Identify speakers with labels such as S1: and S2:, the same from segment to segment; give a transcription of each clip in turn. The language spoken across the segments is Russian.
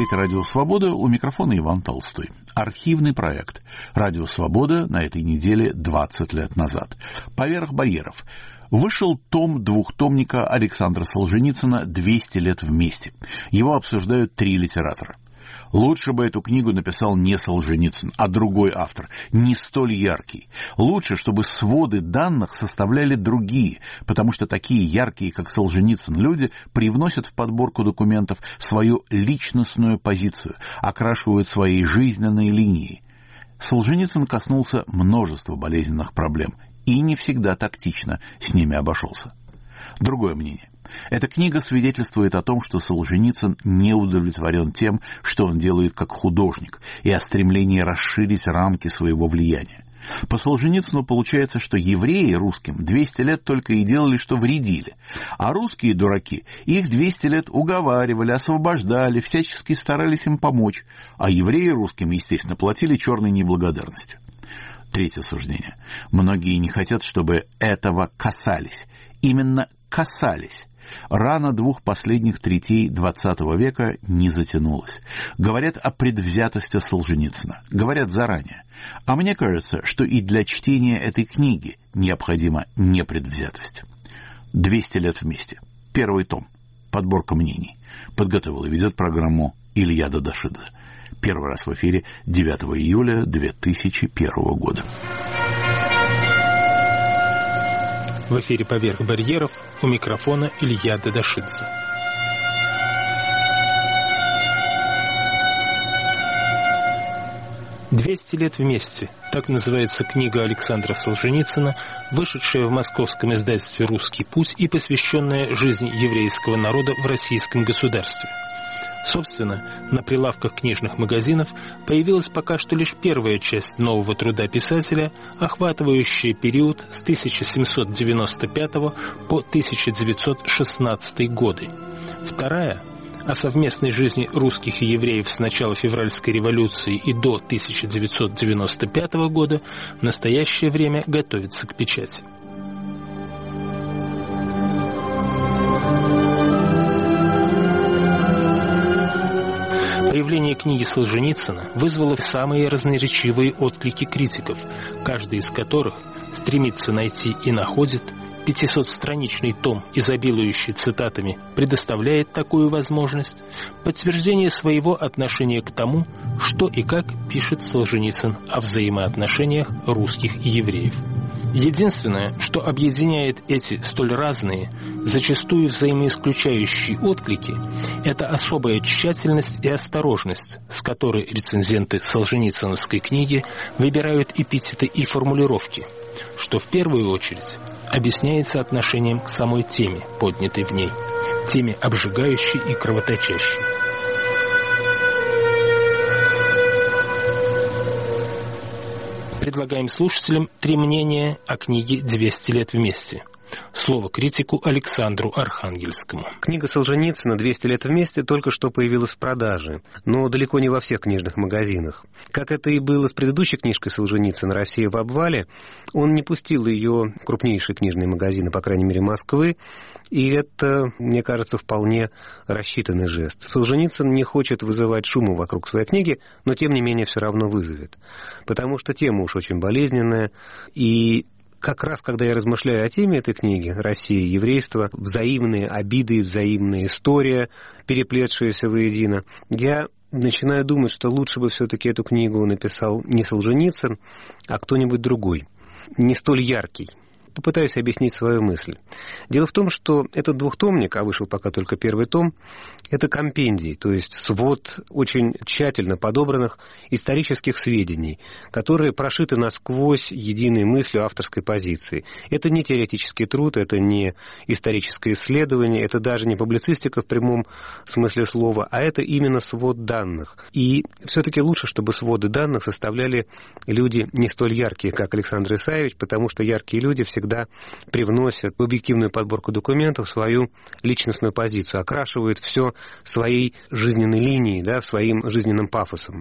S1: слушаете «Радио Свобода», у микрофона Иван Толстой. Архивный проект «Радио Свобода» на этой неделе 20 лет назад. «Поверх барьеров». Вышел том двухтомника Александра Солженицына «200 лет вместе». Его обсуждают 3 литератора. Лучше бы эту книгу написал не Солженицын, а другой автор, не столь яркий. Лучше, чтобы своды данных составляли другие, потому что такие яркие, как Солженицын, люди привносят в подборку документов свою личностную позицию, окрашивают свои жизненные линии. Солженицын коснулся множества болезненных проблем и не всегда тактично с ними обошелся. Другое мнение. Эта книга свидетельствует о том, что Солженицын не удовлетворен тем, что он делает как художник, и о стремлении расширить рамки своего влияния. По Солженицыну получается, что евреи русским 200 лет только и делали, что вредили, а русские дураки их 200 лет уговаривали, освобождали, всячески старались им помочь, а евреи русским, естественно, платили черной неблагодарностью. Третье суждение. Многие не хотят, чтобы этого касались. Именно касались. Рана 2 последних третей XX века не затянулась. Говорят о предвзятости Солженицына. Говорят заранее. А мне кажется, что и для чтения этой книги необходима непредвзятость. 200 лет вместе. 1 том. Подборка мнений. Подготовил и ведет программу Илья Дадашидзе. Первый раз в эфире 9 июля 2001 года.
S2: В эфире «Поверх барьеров», у микрофона Илья Дадашидзе. «200 лет вместе» — так называется книга Александра Солженицына, вышедшая в московском издательстве «Русский путь» и посвященная жизни еврейского народа в российском государстве. Собственно, на прилавках книжных магазинов появилась пока что лишь первая часть нового труда писателя, охватывающая период с 1795 по 1916 годы. Вторая — о совместной жизни русских и евреев с начала февральской революции и до 1995 года в настоящее время готовится к печати. Появление книги Солженицына вызвало самые разноречивые отклики критиков, каждый из которых стремится найти и находит. 500-страничный том, изобилующий цитатами, предоставляет такую возможность, подтверждение своего отношения к тому, что и как пишет Солженицын о взаимоотношениях русских и евреев. Единственное, что объединяет эти столь разные, зачастую взаимоисключающие отклики, это особая тщательность и осторожность, с которой рецензенты солженицыновской книги выбирают эпитеты и формулировки, что в первую очередь объясняется отношением к самой теме, поднятой в ней, теме обжигающей и кровоточащей. Предлагаем слушателям 3 мнения о книге «200 лет вместе». Слово критику Александру Архангельскому.
S3: Книга Солженицына «200 лет вместе» только что появилась в продаже, но далеко не во всех книжных магазинах. Как это и было с предыдущей книжкой Солженицына «Россия в обвале», он не пустил ее в крупнейшие книжные магазины, по крайней мере, Москвы, и это, мне кажется, вполне рассчитанный жест. Солженицын не хочет вызывать шума вокруг своей книги, но тем не менее все равно вызовет, потому что тема уж очень болезненная, и как раз, когда я размышляю о теме этой книги «Россия и еврейство», взаимные обиды, взаимная история, переплетшаяся воедино, я начинаю думать, что лучше бы все-таки эту книгу написал не Солженицын, а кто-нибудь другой, не столь яркий. Попытаюсь объяснить свою мысль. Дело в том, что этот двухтомник, а вышел пока только 1 том, это компендий, то есть свод очень тщательно подобранных исторических сведений, которые прошиты насквозь единой мыслью авторской позиции. Это не теоретический труд, это не историческое исследование, это даже не публицистика в прямом смысле слова, а это именно свод данных. И все-таки лучше, чтобы своды данных составляли люди не столь яркие, как Александр Исаевич, потому что яркие люди всегда всегда привносят в объективную подборку документов свою личностную позицию, окрашивают все своей жизненной линией, да, своим жизненным пафосом.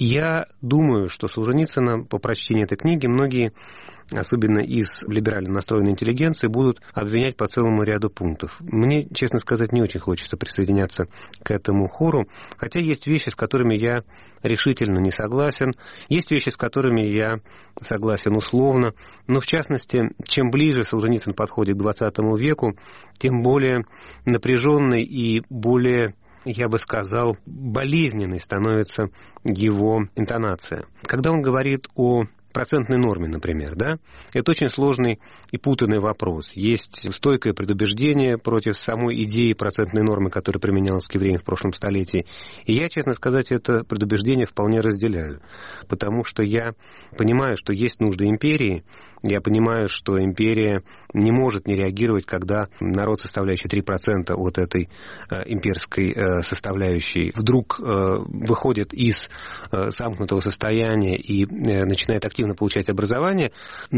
S3: Я думаю, что Солженицына по прочтении этой книги многие, особенно из либерально настроенной интеллигенции, будут обвинять по целому ряду пунктов. Мне, честно сказать, не очень хочется присоединяться к этому хору, хотя есть вещи, с которыми я решительно не согласен, есть вещи, с которыми я согласен условно, но, в частности, чем ближе Солженицын подходит к XX веку, тем более напряженной и более, я бы сказал, болезненной становится его интонация. Когда он говорит о процентной норме, например, да, это очень сложный и путанный вопрос. Есть стойкое предубеждение против самой идеи процентной нормы, которая применялась к евреям в прошлом столетии. И я, честно сказать, это предубеждение вполне разделяю, потому что я понимаю, что есть нужды империи, я понимаю, что империя не может не реагировать, когда народ, составляющий 3% от этой имперской составляющей, вдруг выходит из замкнутого состояния и начинает активно получать образование,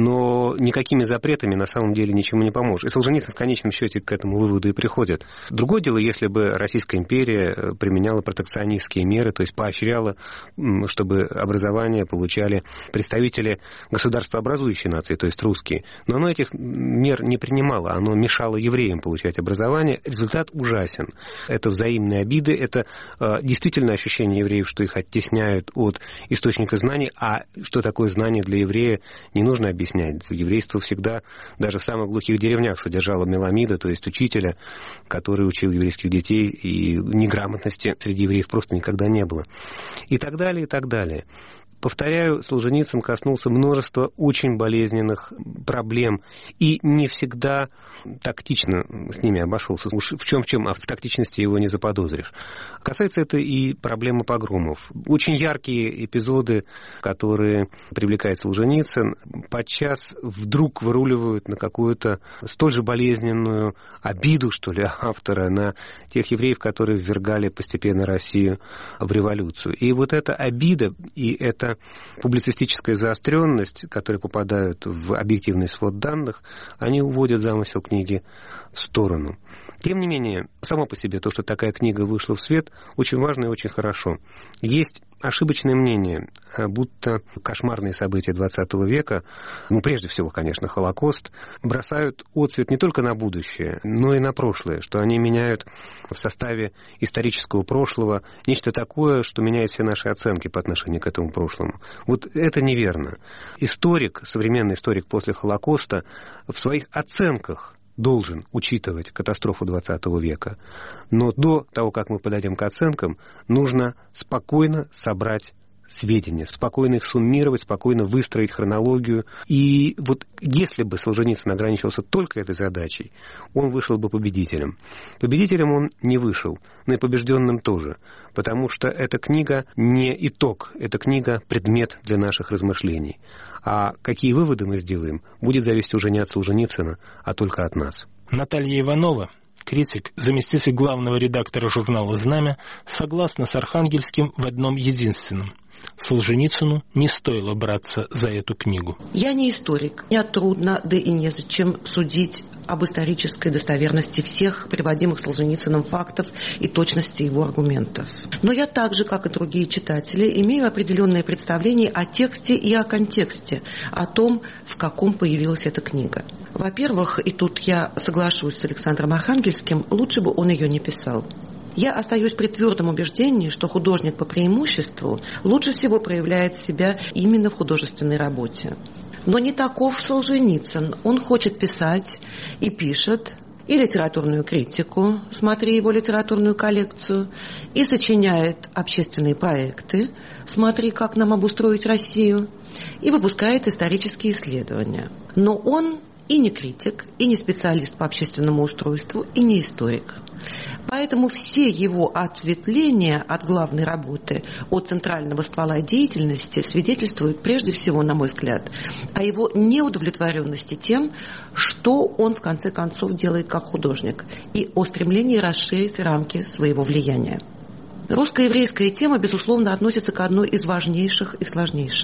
S3: но никакими запретами на самом деле ничему не поможет. И Солженицын в конечном счете к этому выводу и приходит. Другое дело, если бы Российская империя применяла протекционистские меры, то есть поощряла, чтобы образование получали представители государствообразующей нации, то есть русские. Но оно этих мер не принимало, оно мешало евреям получать образование. Результат ужасен. Это взаимные обиды, это действительно ощущение евреев, что их оттесняют от источника знаний, а что такое знание для еврея, не нужно объяснять. Еврейство всегда, даже в самых глухих деревнях, содержало меламида, то есть учителя, который учил еврейских детей, и неграмотности среди евреев просто никогда не было. И так далее, и так далее. Повторяю, Солженицын коснулся множества очень болезненных проблем и не всегда тактично с ними обошелся. Уж в чем, а в тактичности его не заподозришь. Касается это и проблемы погромов. Очень яркие эпизоды, которые привлекает Солженицын, подчас вдруг выруливают на какую-то столь же болезненную обиду, что ли, автора на тех евреев, которые ввергали постепенно Россию в революцию. И вот эта обида и эта публицистическая заостренность, которые попадают в объективный свод данных, они уводят замысел книги в сторону. Тем не менее, само по себе то, что такая книга вышла в свет, очень важно и очень хорошо. Есть ошибочное мнение, будто кошмарные события XX века, прежде всего, конечно, Холокост, бросают отсвет не только на будущее, но и на прошлое, что они меняют в составе исторического прошлого нечто такое, что меняет все наши оценки по отношению к этому прошлому. Вот это неверно. Историк, современный историк после Холокоста в своих оценках должен учитывать катастрофу XX века. Но до того, как мы подойдем к оценкам, нужно спокойно собрать сведения, спокойно их суммировать, спокойно выстроить хронологию. И вот если бы Солженицын ограничился только этой задачей, он вышел бы победителем. Победителем он не вышел, но и побежденным тоже, потому что эта книга не итог, эта книга предмет для наших размышлений. А какие выводы мы сделаем, будет зависеть уже не от Солженицына, а только от нас.
S2: Наталья Иванова, критик, заместитель главного редактора журнала «Знамя», согласна с Архангельским в одном единственном. Солженицыну не стоило браться за эту книгу.
S4: Я не историк. Мне трудно, да и незачем судить об исторической достоверности всех приводимых Солженицыным фактов и точности его аргументов. Но я так же, как и другие читатели, имею определенное представление о тексте и о контексте, о том, в каком появилась эта книга. Во-первых, и тут я соглашусь с Александром Архангельским, лучше бы он ее не писал. Я остаюсь при твердом убеждении, что художник по преимуществу лучше всего проявляет себя именно в художественной работе. Но не таков Солженицын. Он хочет писать и пишет и литературную критику, смотри его литературную коллекцию, и сочиняет общественные проекты, смотри, как нам обустроить Россию, и выпускает исторические исследования. Но он и не критик, и не специалист по общественному устройству, и не историк. Поэтому все его ответвления от главной работы, от центрального ствола деятельности свидетельствуют прежде всего, на мой взгляд, о его неудовлетворенности тем, что он в конце концов делает как художник, и о стремлении расширить рамки своего влияния. Русско-еврейская тема, безусловно, относится к одной из важнейших и сложнейших.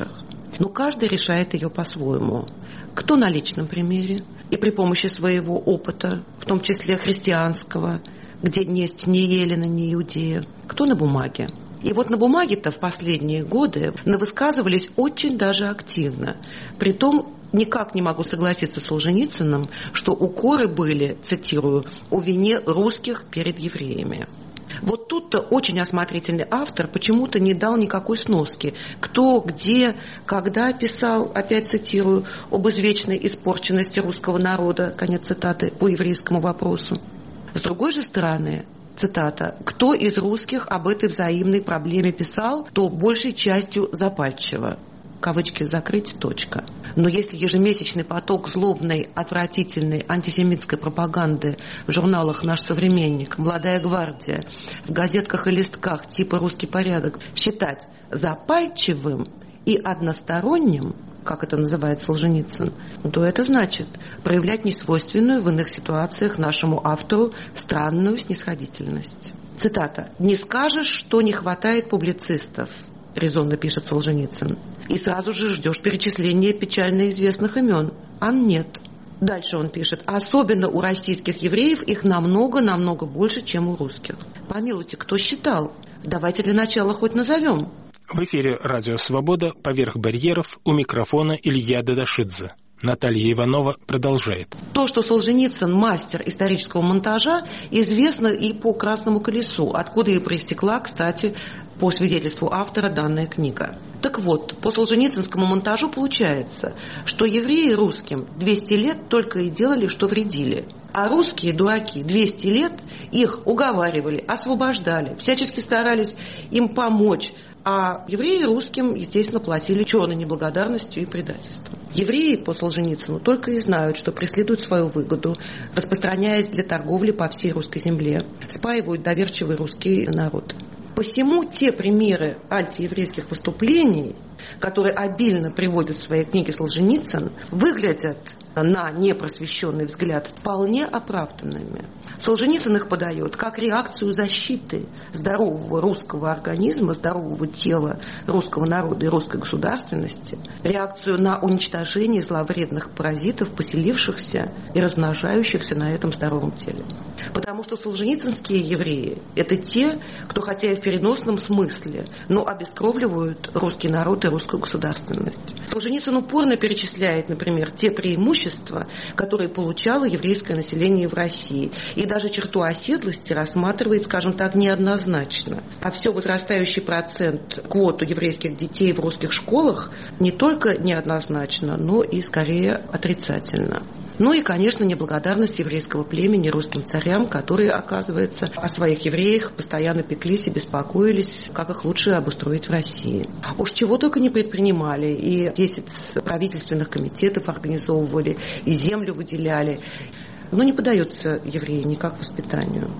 S4: Но каждый решает ее по-своему. Кто на личном примере и при помощи своего опыта, в том числе христианского, где есть ни Елена, ни Иудея, кто на бумаге. И вот на бумаге-то в последние годы высказывались очень даже активно. Притом никак не могу согласиться с Солженицыным, что укоры были, цитирую, «о вине русских перед евреями». Вот тут-то очень осмотрительный автор почему-то не дал никакой сноски. Кто, где, когда писал, опять цитирую, об извечной испорченности русского народа, конец цитаты, по еврейскому вопросу. С другой же стороны, цитата, «кто из русских об этой взаимной проблеме писал, то большей частью запальчиво». Кавычки закрыть, точка. Но если ежемесячный поток злобной, отвратительной антисемитской пропаганды в журналах «Наш современник», «Молодая гвардия», в газетках и листках типа «Русский порядок» считать запальчивым и односторонним, как это называет Солженицын, то это значит проявлять несвойственную в иных ситуациях нашему автору странную снисходительность. Цитата. «Не скажешь, что не хватает публицистов», резонно пишет Солженицын, и сразу же ждешь перечисления печально известных имен. А нет. Дальше он пишет, особенно у российских евреев их намного больше, чем у русских. Помилуйте, кто считал? Давайте для начала хоть назовем.
S2: В эфире «Радио Свобода», «Поверх барьеров», у микрофона Илья Дадашидзе. Наталья Иванова продолжает.
S4: То, что Солженицын мастер исторического монтажа, известно и по «Красному колесу», откуда и проистекла, кстати, по свидетельству автора, данная книга. Так вот, по солженицынскому монтажу получается, что евреи русским 200 лет только и делали, что вредили. А русские дураки 200 лет их уговаривали, освобождали, всячески старались им помочь. А евреи русским, естественно, платили черной неблагодарностью и предательством. Евреи по Солженицыну только и знают, что преследуют свою выгоду, распространяясь для торговли по всей русской земле, спаивают доверчивый русский народ. Посему те примеры антиеврейских выступлений, которые обильно приводит в своей книге Солженицын, выглядят на непросвещенный взгляд вполне оправданными. Солженицын их подает как реакцию защиты здорового русского организма, здорового тела русского народа и русской государственности, реакцию на уничтожение зловредных паразитов, поселившихся и размножающихся на этом здоровом теле. Потому что солженицынские евреи – это те, кто, хотя и в переносном смысле, но обескровливают русский народ и русскую государственность. Солженицын упорно перечисляет, например, те преимущества, которые получало еврейское население в России, и даже черту оседлости рассматривает, скажем так, неоднозначно. А все возрастающий процент квоту еврейских детей в русских школах не только неоднозначно, но и скорее отрицательно. Ну и, конечно, неблагодарность еврейского племени русским царям, которые, оказывается, о своих евреях постоянно пеклись и беспокоились, как их лучше обустроить в России. Уж чего только не предпринимали, и 10 правительственных комитетов организовывали, и землю выделяли. Но не поддается евреи никак воспитанию.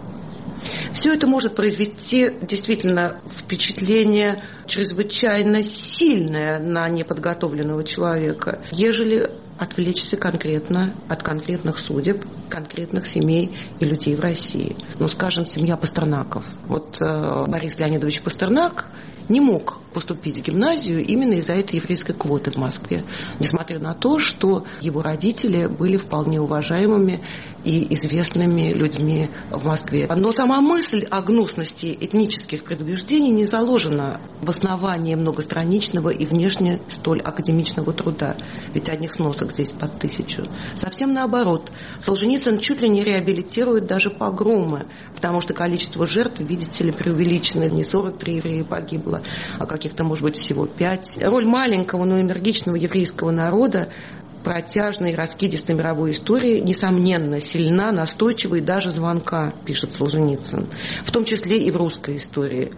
S4: Все это может произвести действительно впечатление чрезвычайно сильное на неподготовленного человека, ежели отвлечься конкретно от конкретных судеб, конкретных семей и людей в России. Ну, скажем, семья Пастернаков. Вот Борис Леонидович Пастернак не мог поступить в гимназию именно из-за этой еврейской квоты в Москве, несмотря на то, что его родители были вполне уважаемыми и известными людьми в Москве. Но сама мысль о гнусности этнических предубеждений не заложена в основании многостраничного и внешне столь академичного труда. Ведь одних сносок здесь под 1000. Совсем наоборот. Солженицын чуть ли не реабилитирует даже погромы, потому что количество жертв, видите ли, преувеличено. Не 43 еврея погибло, а каких-то, может быть, всего 5. Роль маленького, но энергичного еврейского народа протяжной, раскидистой мировой истории, несомненно, сильна, настойчива и даже звонка, пишет Солженицын, в том числе и в русской истории.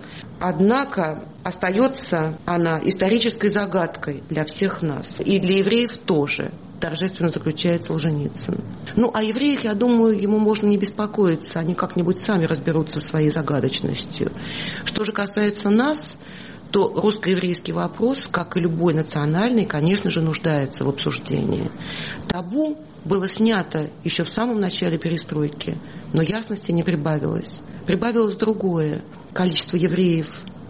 S4: Однако остается она исторической загадкой для всех нас, и для евреев тоже, торжественно заключает Солженицын. Ну, о евреях, я думаю, ему можно не беспокоиться, они как-нибудь сами разберутся со своей загадочностью. Что же касается нас, то русско-еврейский вопрос, как и любой национальный, конечно же, нуждается в обсуждении. Табу было снято еще в самом начале перестройки, но ясности не прибавилось. Прибавилось другое. Количество евреев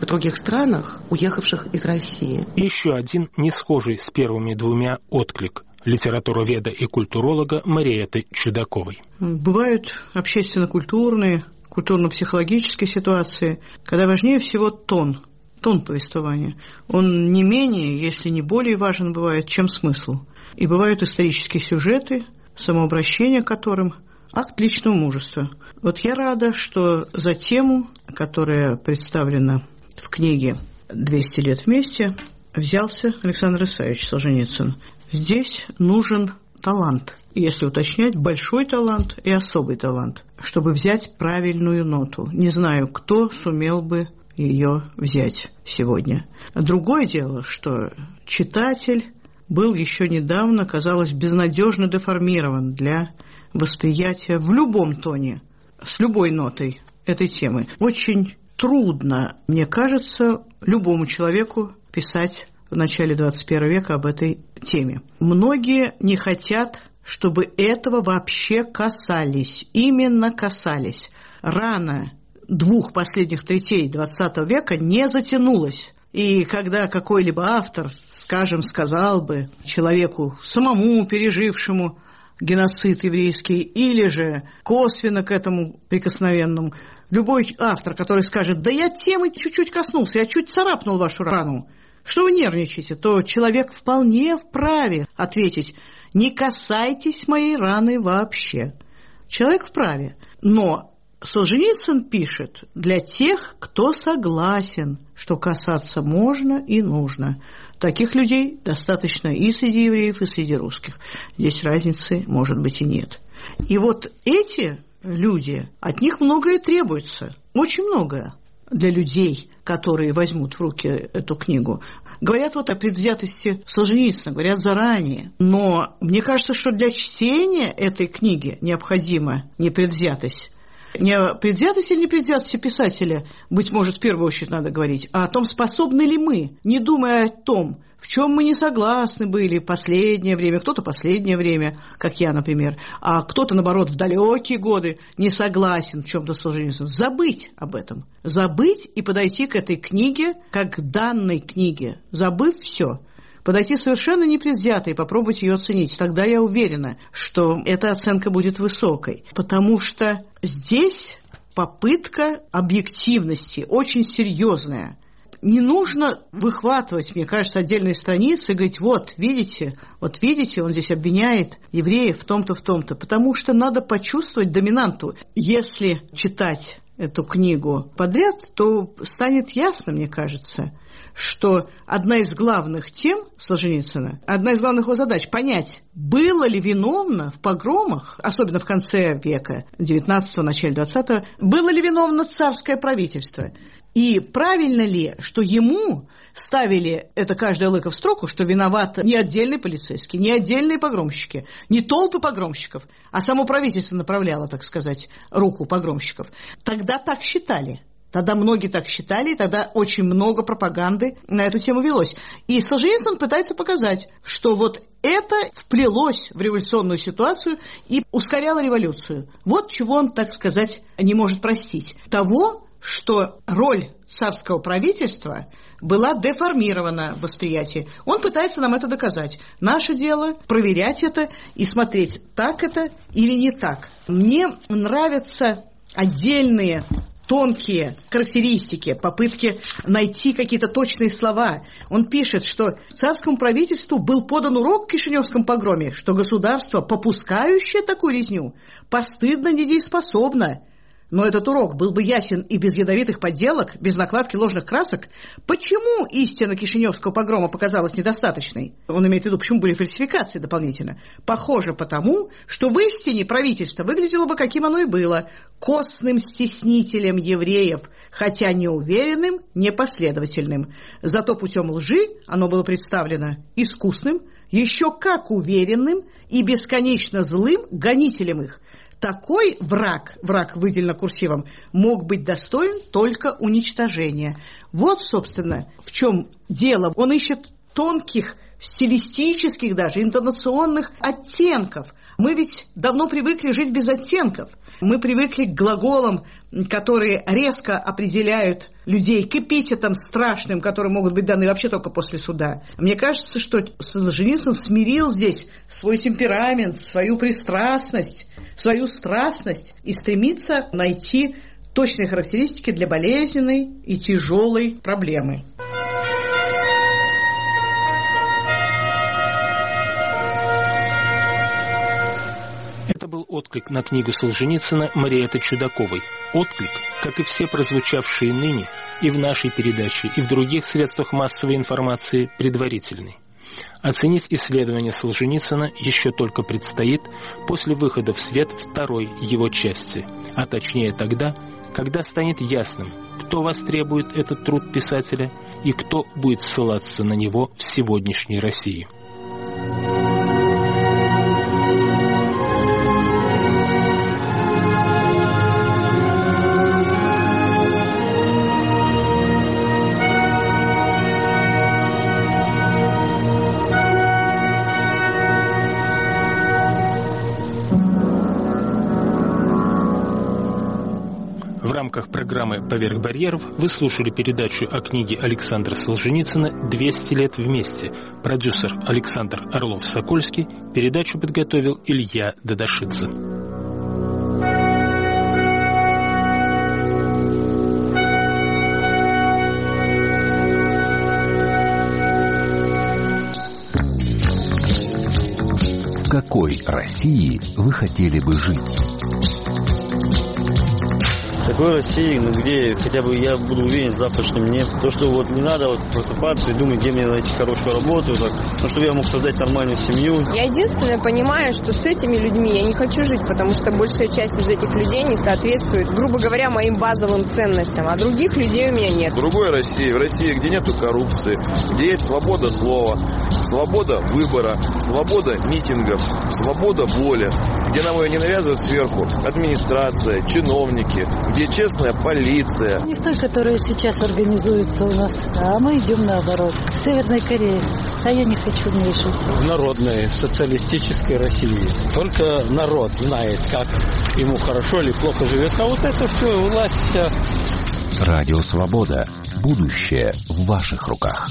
S4: в других странах, уехавших из России.
S2: Еще один, не схожий с первыми двумя, отклик литературоведа и культуролога Мариэтты Чудаковой.
S5: Бывают общественно-культурные, культурно-психологические ситуации, когда важнее всего тон повествования. Он не менее, если не более важен бывает, чем смысл. И бывают исторические сюжеты, самообращение к которым – акт личного мужества. Вот я рада, что за тему, которая представлена в книге «200 лет вместе», взялся Александр Исаевич Солженицын. Здесь нужен талант, если уточнять, большой талант и особый талант, чтобы взять правильную ноту. Не знаю, кто сумел бы ее взять сегодня. Другое дело, что читатель был еще недавно, казалось, безнадежно деформирован для восприятия в любом тоне, с любой нотой этой темы. Очень трудно, мне кажется, любому человеку писать в начале 21 века об этой теме. Многие не хотят, чтобы этого вообще касались, именно касались. Рана двух последних третей 20 века не затянулась. И когда какой-либо автор, скажем, сказал бы человеку, самому пережившему геноцид еврейский, или же косвенно к этому прикосновенному, любой автор, который скажет: да я темы чуть-чуть коснулся, я чуть царапнул вашу рану, что вы нервничаете, то человек вполне вправе ответить: не касайтесь моей раны вообще. Человек вправе. Но Солженицын пишет для тех, кто согласен, что касаться можно и нужно. Таких людей достаточно и среди евреев, и среди русских. Здесь разницы, может быть, и нет. И вот эти люди, от них многое требуется, очень многое для людей, которые возьмут в руки эту книгу. Говорят вот о предвзятости Солженицына, говорят заранее. Но мне кажется, что для чтения этой книги необходима непредвзятость. Не о предвзятости или непредвзятости писателя, быть может, в первую очередь надо говорить, а о том, способны ли мы, не думая о том, в чем мы не согласны были в последнее время, кто-то последнее время, как я, например, а кто-то, наоборот, в далекие годы не согласен в чем-то с Солженицыным. Забыть об этом. Забыть и подойти к этой книге, как к данной книге, забыв все. Подойти совершенно непредвзято и попробовать ее оценить. Тогда я уверена, что эта оценка будет высокой. Потому что здесь попытка объективности очень серьезная. Не нужно выхватывать, мне кажется, отдельные страницы и говорить: вот видите, он здесь обвиняет евреев в том-то, в том-то. Потому что надо почувствовать доминанту. Если читать эту книгу подряд, то станет ясно, мне кажется, что одна из главных тем Солженицына, одна из главных его задач – понять, было ли виновно в погромах, особенно в конце века, 19-го, начале 20-го, было ли виновно царское правительство. И правильно ли, что ему ставили это каждое лыко в строку, что виноват не отдельный полицейский, не отдельные погромщики, не толпы погромщиков, а само правительство направляло, так сказать, руку погромщиков. Тогда так считали. Тогда многие так считали, и тогда очень много пропаганды на эту тему велось. И Солженицын пытается показать, что вот это вплелось в революционную ситуацию и ускоряло революцию. Вот чего он, так сказать, не может простить. Того, что роль царского правительства была деформирована в восприятии. Он пытается нам это доказать. Наше дело проверять это и смотреть, так это или не так. Мне нравятся отдельные тонкие характеристики, попытки найти какие-то точные слова. Он пишет, что царскому правительству был подан урок в Кишиневском погроме, что государство, попускающее такую резню, постыдно недееспособно. Но этот урок был бы ясен и без ядовитых подделок, без накладки ложных красок. Почему истина Кишиневского погрома показалась недостаточной? Он имеет в виду, почему были фальсификации дополнительно. Похоже потому, что в истине правительство выглядело бы, каким оно и было, косным стеснителем евреев, хотя неуверенным, непоследовательным. Зато путем лжи оно было представлено искусным, еще как уверенным и бесконечно злым гонителем их. Такой враг выделено курсивом, мог быть достоин только уничтожения. Вот, собственно, в чем дело. Он ищет тонких, стилистических даже, интонационных оттенков. Мы ведь давно привыкли жить без оттенков. Мы привыкли к глаголам, которые резко определяют людей, к эпитетам страшным, которые могут быть даны вообще только после суда. Мне кажется, что Солженицын смирил здесь свой темперамент, свою пристрастность, свою страстность и стремится найти точные характеристики для болезненной и тяжелой проблемы.
S2: Это был отклик на книгу Солженицына Мариэтты Чудаковой. Отклик, как и все прозвучавшие ныне и в нашей передаче, и в других средствах массовой информации, предварительный. Оценить исследование Солженицына еще только предстоит после выхода в свет второй его части, а точнее тогда, когда станет ясным, кто востребует этот труд писателя и кто будет ссылаться на него в сегодняшней России. В рамках программы «Поверх барьеров» вы слушали передачу о книге Александра Солженицына «200 лет вместе». Продюсер Александр Орлов-Сокольский. Передачу подготовил Илья Дадашидзе.
S6: В какой России вы хотели бы жить?
S7: В такой России, где хотя бы я буду уверен в завтрашнем дне. То, что вот не надо просыпаться и думать, где мне найти хорошую работу, чтобы я мог создать нормальную семью.
S8: Я единственное понимаю, что с этими людьми я не хочу жить, потому что большая часть из этих людей не соответствует, грубо говоря, моим базовым ценностям, а других людей у меня нет.
S9: В другой России, в России, где нету коррупции, где есть свобода слова, свобода выбора, свобода митингов, свобода воли, где нам ее не навязывают сверху администрация, чиновники, где честная полиция.
S10: Не в той, которая сейчас организуется у нас, а мы идем наоборот. В Северной Корее. А я не хочу в ней жить.
S11: В народной социалистической России. Только народ знает, как ему хорошо или плохо живет. А вот это все, власть вся.
S6: Радио Свобода. Будущее в ваших руках.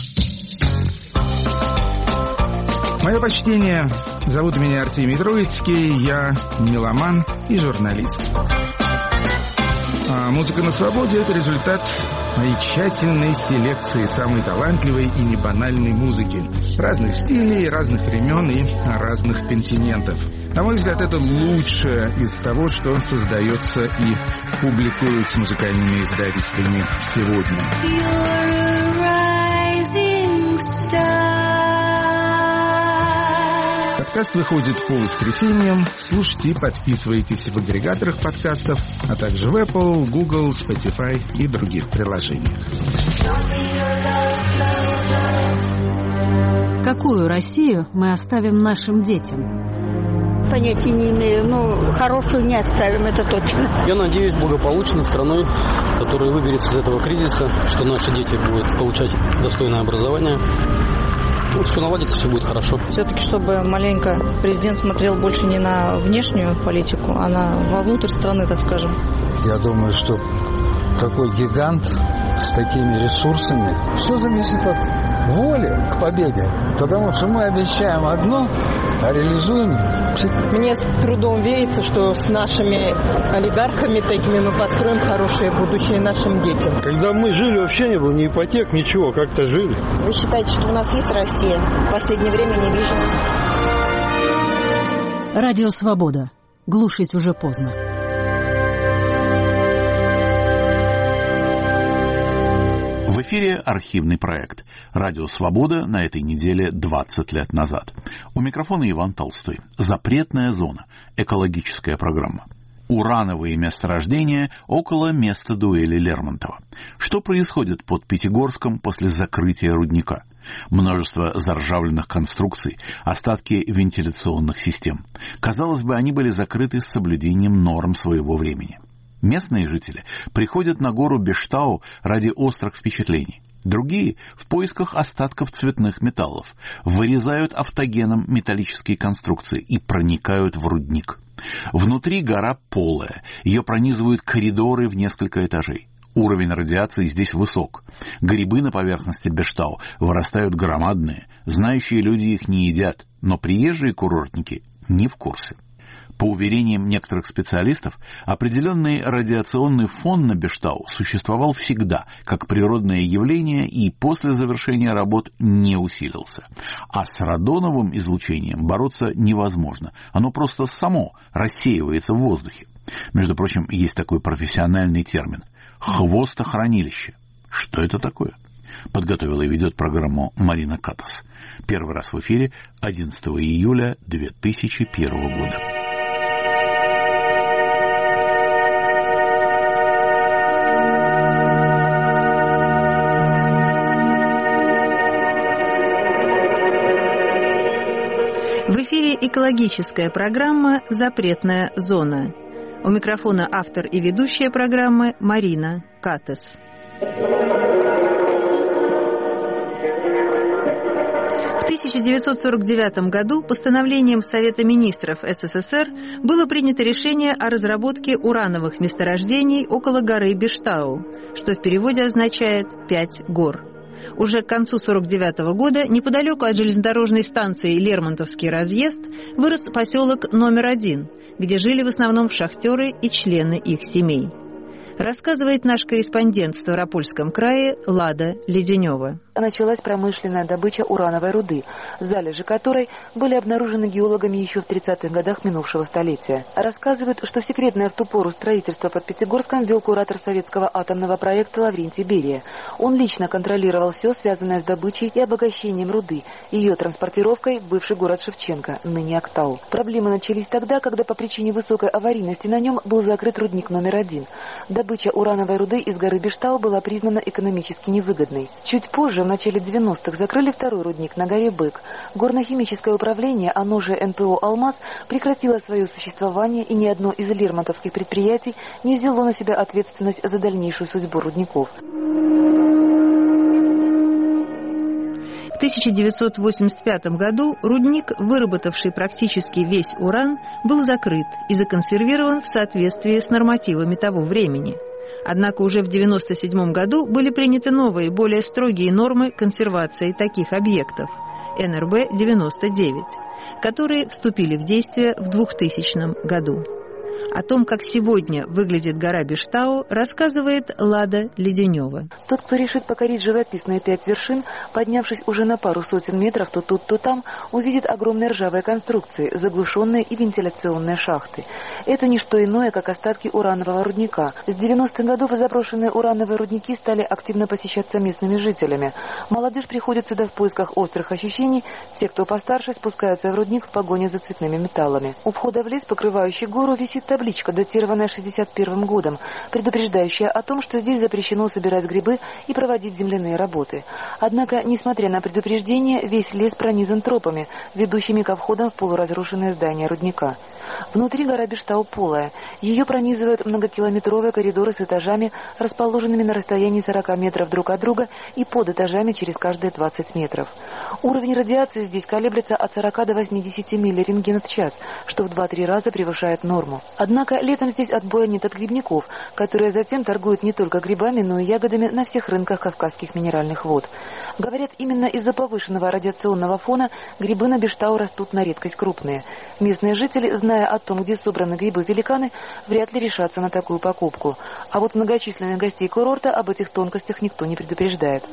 S12: Мое почтение. Зовут меня Артемий Троицкий. Я меломан и журналист. А музыка на свободе – это результат моей тщательной селекции самой талантливой и небанальной музыки. Разных стилей, разных времен и разных континентов. На мой взгляд, это лучшее из того, что создается и публикуется музыкальными издательствами сегодня. Подкаст выходит по воскресеньям. Слушайте и подписывайтесь в агрегаторах подкастов, а также в Apple, Google, Spotify и других приложениях.
S10: Какую Россию мы оставим нашим детям?
S13: Понятия не имею, но хорошую не оставим, это точно.
S14: Я надеюсь благополучной страной, которая выберется из этого кризиса, что наши дети будут получать достойное образование. Вот все наладится, все будет хорошо.
S15: Все-таки, чтобы маленько президент смотрел больше не на внешнюю политику, а вовнутрь страны, так скажем.
S16: Я думаю, что такой гигант с такими ресурсами, все зависит от воли к победе. Потому что мы обещаем одно, а реализуем.
S15: Мне с трудом верится, что с нашими олигархами такими мы построим хорошее будущее нашим детям.
S11: Когда мы жили, вообще не было ни ипотек, ничего, как-то жили.
S8: Вы считаете, что у нас есть Россия? В последнее время не вижу.
S10: Радио Свобода. Глушить уже поздно.
S1: В эфире архивный проект «Радио Свобода» на этой неделе 20 лет назад. У микрофона Иван Толстой. Запретная зона. Экологическая программа. Урановые месторождения около места дуэли Лермонтова. Что происходит под Пятигорском после закрытия рудника? Множество заржавленных конструкций, остатки вентиляционных систем. Казалось бы, они были закрыты с соблюдением норм своего времени. Местные жители приходят на гору Бештау ради острых впечатлений. Другие в поисках остатков цветных металлов вырезают автогеном металлические конструкции и проникают в рудник. Внутри гора полая, ее пронизывают коридоры в несколько этажей. Уровень радиации здесь высок. Грибы на поверхности Бештау вырастают громадные, знающие люди их не едят, но приезжие курортники не в курсе. По уверениям некоторых специалистов, определенный радиационный фон на Бештау существовал всегда, как природное явление, и после завершения работ не усилился. А с радоновым излучением бороться невозможно. Оно просто само рассеивается в воздухе. Между прочим, есть такой профессиональный термин – хвостохранилище. Что это такое? Подготовила и ведет программу Марина Катас. Первый раз в эфире 11 июля 2001 года.
S17: В эфире экологическая программа «Запретная зона». У микрофона автор и ведущая программы Марина Катас. В 1949 году постановлением Совета министров СССР было принято решение о разработке урановых месторождений около горы Бештау, что в переводе означает «пять гор». Уже к концу 1949 года неподалеку от железнодорожной станции Лермонтовский разъезд вырос поселок номер 1, где жили в основном шахтеры и члены их семей. Рассказывает наш корреспондент в Ставропольском крае Лада Леденева.
S18: Началась промышленная добыча урановой руды, залежи которой были обнаружены геологами еще в 30-х годах минувшего столетия. Рассказывают, что секретное в ту пору строительство под Пятигорском вел куратор советского атомного проекта Лаврентий Берия. Он лично контролировал все, связанное с добычей и обогащением руды, ее транспортировкой в бывший город Шевченко, ныне Актау. Проблемы начались тогда, когда по причине высокой аварийности на нем был закрыт рудник номер 1. Добыча урановой руды из горы Бештау была признана экономически невыгодной. Чуть позже, в начале 90-х, закрыли второй рудник на горе Бык. Горно-химическое управление, оно же НПО «Алмаз», прекратило свое существование, и ни одно из лермонтовских предприятий не взяло на себя ответственность за дальнейшую судьбу рудников.
S17: В 1985 году рудник, выработавший практически весь уран, был закрыт и законсервирован в соответствии с нормативами того времени. Однако уже в 1997 году были приняты новые, более строгие нормы консервации таких объектов – НРБ-99, которые вступили в действие в 2000 году. О том, как сегодня выглядит гора Бештау, рассказывает Лада Леденева.
S18: Тот, кто решит покорить живописные 5 вершин, поднявшись уже на пару сотен метров то тут, то там, увидит огромные ржавые конструкции, заглушенные и вентиляционные шахты. Это не что иное, как остатки уранового рудника. С 90-х годов заброшенные урановые рудники стали активно посещаться местными жителями. Молодежь приходит сюда в поисках острых ощущений, те, кто постарше, спускаются в рудник в погоне за цветными металлами. У входа в лес, покрывающий гору, висит табличка, датированная 1961 годом, предупреждающая о том, что здесь запрещено собирать грибы и проводить земляные работы. Однако, несмотря на предупреждение, весь лес пронизан тропами, ведущими ко входам в полуразрушенное здание рудника. Внутри гора Бештау полая. Ее пронизывают многокилометровые коридоры с этажами, расположенными на расстоянии 40 метров друг от друга и под этажами через каждые 20 метров. Уровень радиации здесь колеблется от 40 до 80 миллирентген в час, что в 2-3 раза превышает норму. Однако летом здесь отбоя нет от грибников, которые затем торгуют не только грибами, но и ягодами на всех рынках кавказских минеральных вод. Говорят, именно из-за повышенного радиационного фона грибы на Бештау растут на редкость крупные. Местные жители, зная о том, где собраны грибы-великаны, вряд ли решатся на такую покупку. А вот многочисленных гостей курорта об этих тонкостях никто не предупреждает.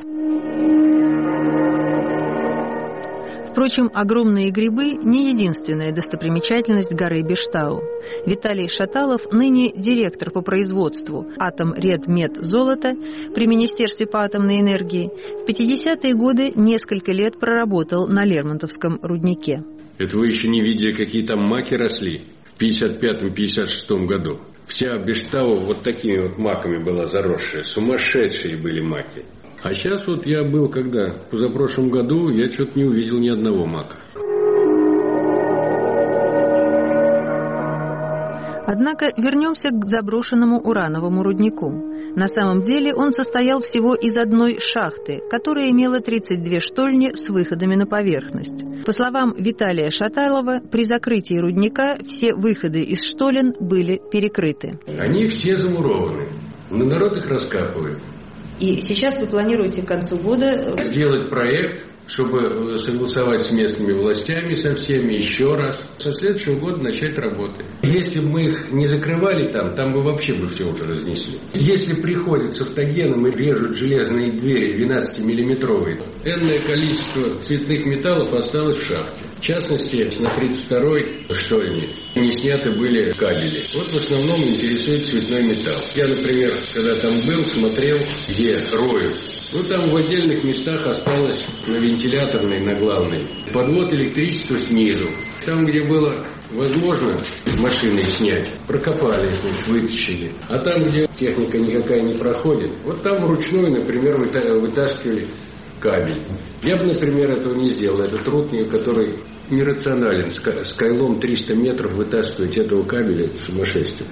S17: Впрочем, огромные грибы – не единственная достопримечательность горы Бештау. Виталий Шаталов, ныне директор по производству «Атомредмет-Золото» при Министерстве по атомной энергии, в 50-е годы несколько лет проработал на Лермонтовском руднике.
S19: Это вы еще не видели, какие там маки росли в 55-56 году. Вся Бештау вот такими вот маками была заросшая, сумасшедшие были маки. А сейчас вот я был, когда в позапрошлом году, я что-то не увидел ни одного мака.
S17: Однако вернемся к заброшенному урановому руднику. На самом деле он состоял всего из одной шахты, которая имела 32 штольни с выходами на поверхность. По словам Виталия Шаталова, при закрытии рудника все выходы из штолен были перекрыты.
S19: Они все замурованы, но народ их раскапывает.
S17: И сейчас вы планируете к концу года
S19: сделать проект, чтобы согласовать с местными властями, со всеми еще раз. Со следующего года начать работы. Если бы мы их не закрывали там бы вообще бы все уже разнесли. Если приходят с автогеном и режут железные двери 12-миллиметровые, энное количество цветных металлов осталось в шахте. В частности, на 32-й штольне не сняты были кабели. Вот в основном интересует цветной металл. Я, например, когда там был, смотрел, где роют. Там в отдельных местах осталось на вентиляторной, на главной, подвод электричества снизу. Там, где было возможно машиной снять, прокопали, вытащили. А там, где техника никакая не проходит, там вручную, например, вытаскивали кабель. Я бы, например, этого не сделал. Это труд, который нерационален. С кайлом 300 метров вытаскивать этого кабеля – это сумасшествие.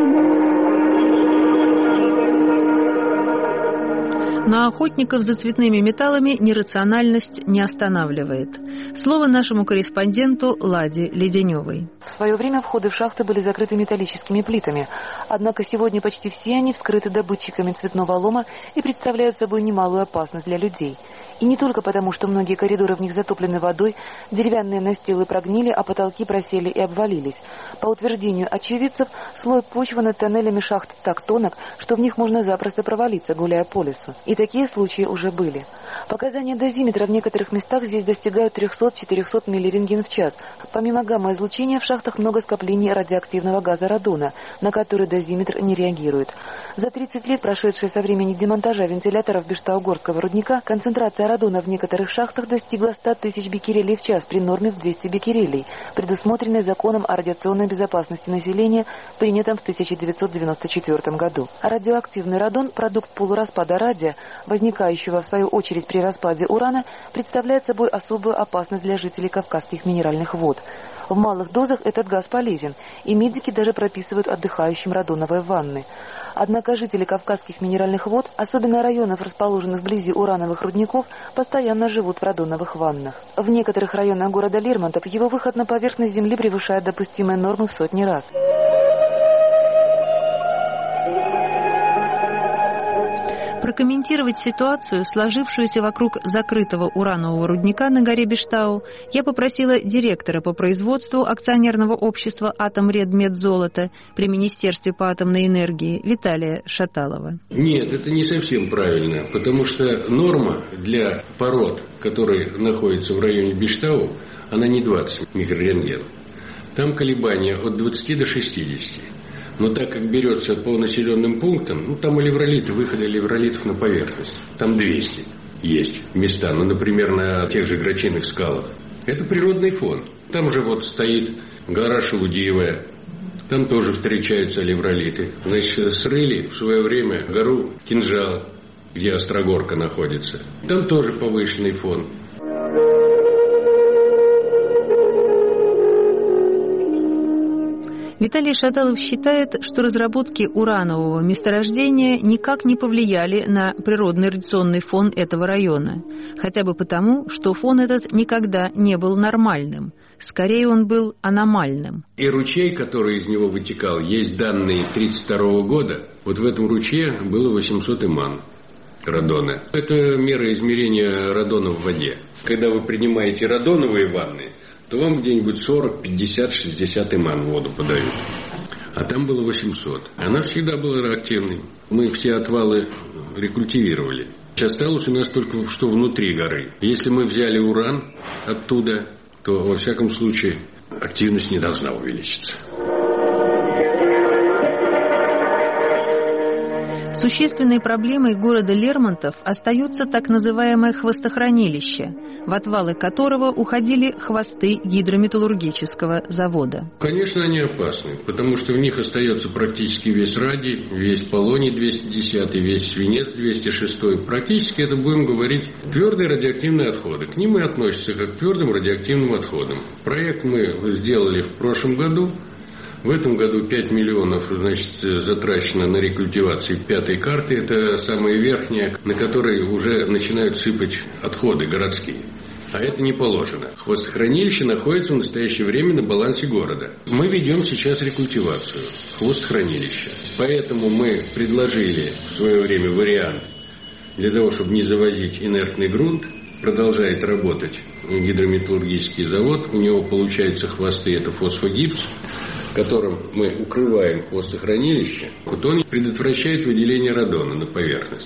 S17: Но охотников за цветными металлами нерациональность не останавливает. Слово нашему корреспонденту Ладе Леденевой.
S18: В свое время входы в шахты были закрыты металлическими плитами. Однако сегодня почти все они вскрыты добытчиками цветного лома и представляют собой немалую опасность для людей. И не только потому, что многие коридоры в них затоплены водой, деревянные настилы прогнили, а потолки просели и обвалились. По утверждению очевидцев, слой почвы над тоннелями шахт так тонок, что в них можно запросто провалиться, гуляя по лесу. И такие случаи уже были. Показания дозиметра в некоторых местах здесь достигают 300-400 миллирентген в час. Помимо гамма-излучения в шахтах много скоплений радиоактивного газа радона, на который дозиметр не реагирует. За 30 лет, прошедшие со времени демонтажа вентиляторов Бештаугорского рудника, концентрация радона в некоторых шахтах достигла 100 тысяч беккерелей в час при норме в 200 беккерелей, предусмотренной законом о радиационной безопасности населения, принятым в 1994 году. Радиоактивный радон, продукт полураспада радия, возникающего в свою очередь при распаде урана, представляет собой особую опасность для жителей Кавказских минеральных вод. В малых дозах этот газ полезен, и медики даже прописывают отдыхающим радоновые ванны. Однако жители Кавказских минеральных вод, особенно районов, расположенных вблизи урановых рудников, постоянно живут в радоновых ваннах. В некоторых районах города Лермонтов его выход на поверхность земли превышает допустимые нормы в сотни раз.
S17: Прокомментировать ситуацию, сложившуюся вокруг закрытого уранового рудника на горе Бештау, я попросила директора по производству акционерного общества «Атомредмедзолото» при Министерстве по атомной энергии Виталия Шаталова.
S19: Нет, это не совсем правильно, потому что норма для пород, которые находятся в районе Бештау, она не 20 микрорентген. Там колебания от 20 до 60. Но так как берется по населенным пунктам, там электролиты, выходы электролитов на поверхность. Там 200 есть места, например, на тех же Грачиных скалах. Это природный фон. Там же стоит гора Шелудиевая, там тоже встречаются электролиты. Значит, срыли в свое время гору Кинжал, где Острогорка находится. Там тоже повышенный фон.
S17: Виталий Шаталов считает, что разработки уранового месторождения никак не повлияли на природный радиационный фон этого района. Хотя бы потому, что фон этот никогда не был нормальным. Скорее, он был аномальным.
S19: И ручей, который из него вытекал, есть данные 1932 года. Вот в этом ручье было 800 иман радона. Это мера измерения радона в воде. Когда вы принимаете радоновые ванны, то вам где-нибудь 40, 50, 60 иман воду подают. А там было 800. Она всегда была активной. Мы все отвалы рекультивировали. Осталось у нас только что внутри горы. Если мы взяли уран оттуда, то во всяком случае активность не должна увеличиться.
S17: Существенной проблемой города Лермонтов остаются так называемое хвостохранилище, в отвалы которого уходили хвосты гидрометаллургического завода.
S19: Конечно, они опасны, потому что в них остается практически весь радий, весь полоний 210, весь свинец 206. Практически это, будем говорить, твердые радиоактивные отходы. К ним и относятся как к твердым радиоактивным отходам. Проект мы сделали в прошлом году. В этом году 5 миллионов, затрачено на рекультивацию 5-й карты. Это самая верхняя, на которой уже начинают сыпать отходы городские. А это не положено. Хвостохранилище находится в настоящее время на балансе города. Мы ведем сейчас рекультивацию хвостохранилища. Поэтому мы предложили в свое время вариант для того, чтобы не завозить инертный грунт. Продолжает работать гидрометаллургический завод. У него получаются хвосты, это фосфогипс, которым мы укрываем хвостохранилище. Вот он предотвращает выделение радона на поверхность.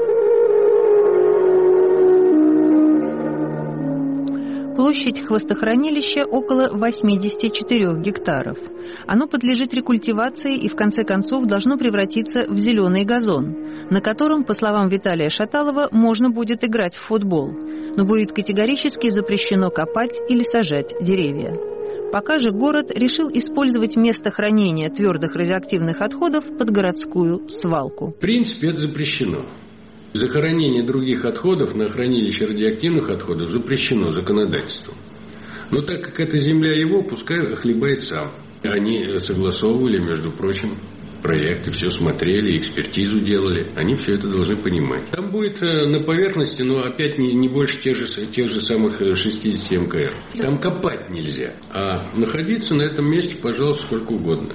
S17: Площадь хвостохранилища около 84 гектаров. Оно подлежит рекультивации и в конце концов должно превратиться в зеленый газон, на котором, по словам Виталия Шаталова, можно будет играть в футбол, но будет категорически запрещено копать или сажать деревья. Пока же город решил использовать место хранения твердых радиоактивных отходов под городскую свалку.
S19: В принципе, это запрещено. Захоронение других отходов на хранилище радиоактивных отходов запрещено законодательством. Но так как это земля его, пускай хлебает сам. Они согласовывали, между прочим, проекты, все смотрели, экспертизу делали. Они все это должны понимать. Там будет на поверхности, но опять не больше тех же самых 60 мкр. Там копать нельзя. А находиться на этом месте, пожалуйста, сколько угодно.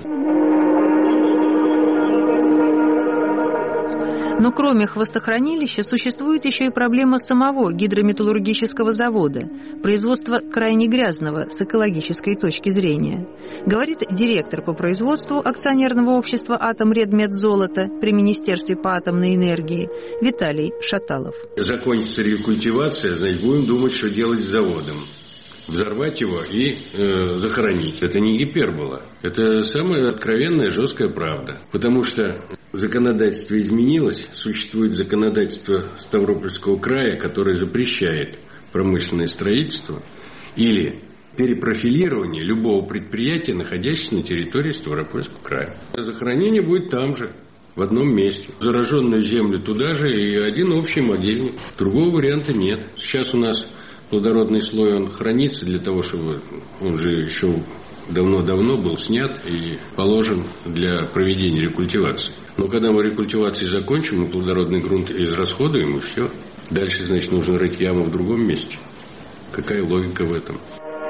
S17: Но кроме хвостохранилища существует еще и проблема самого гидрометаллургического завода, производства крайне грязного с экологической точки зрения, говорит директор по производству акционерного общества «Атомредмедзолото» при Министерстве по атомной энергии Виталий Шаталов.
S19: Закончится рекультивация, значит, будем думать, что делать с заводом. Взорвать его и захоронить. Это не гипербола. Это самая откровенная, жесткая правда. Потому что законодательство изменилось. Существует законодательство Ставропольского края, которое запрещает промышленное строительство или перепрофилирование любого предприятия, находящегося на территории Ставропольского края. Захоронение будет там же, в одном месте. Зараженную землю туда же и один общий могильник. Другого варианта нет. Сейчас у нас плодородный слой, он хранится для того, чтобы он же еще давно-давно был снят и положен для проведения рекультивации. Но когда мы рекультивацию закончим, мы плодородный грунт израсходуем, и все. Дальше, значит, нужно рыть яму в другом месте. Какая логика в этом?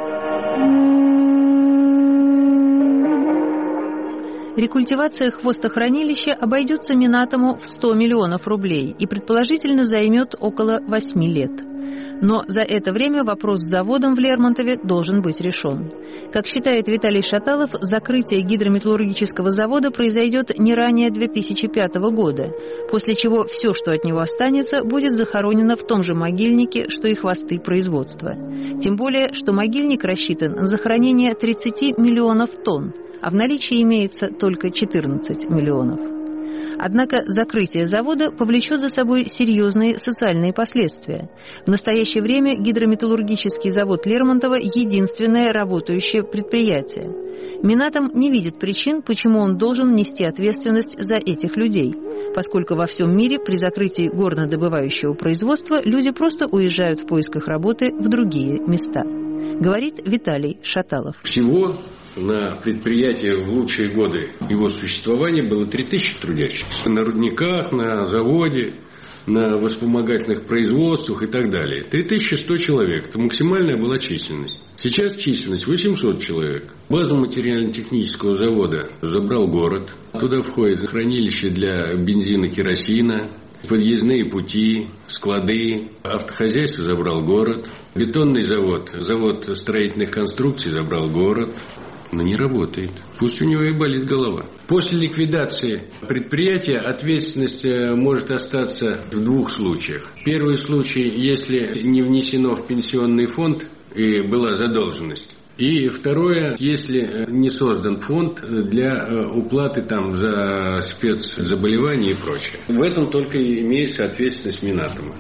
S17: Рекультивация хвостохранилища обойдется Минатому в 100 миллионов рублей и предположительно займет около 8 лет. Но за это время вопрос с заводом в Лермонтове должен быть решен. Как считает Виталий Шаталов, закрытие гидрометаллургического завода произойдет не ранее 2005 года, после чего все, что от него останется, будет захоронено в том же могильнике, что и хвосты производства. Тем более, что могильник рассчитан на захоронение 30 миллионов тонн, а в наличии имеется только 14 миллионов. Однако закрытие завода повлечет за собой серьезные социальные последствия. В настоящее время гидрометаллургический завод Лермонтова – единственное работающее предприятие. Минатом не видит причин, почему он должен нести ответственность за этих людей, поскольку во всем мире при закрытии горнодобывающего производства люди просто уезжают в поисках работы в другие места, говорит Виталий Шаталов.
S19: Всего на предприятии в лучшие годы его существования было 3000 трудящихся. На рудниках, на заводе, на вспомогательных производствах и так далее. 3100 человек. Это максимальная была численность. Сейчас численность 800 человек. Базу материально-технического завода забрал город. Туда входит хранилище для бензина, керосина, подъездные пути, склады. Автохозяйство забрал город. Бетонный завод, завод строительных конструкций забрал город. Но не работает. Пусть у него и болит голова. После ликвидации предприятия ответственность может остаться в двух случаях. Первый случай, если не внесено в пенсионный фонд и была задолженность. И второе, если не создан фонд для уплаты там за спецзаболевания и прочее. В этом только и имеется ответственность Минатома.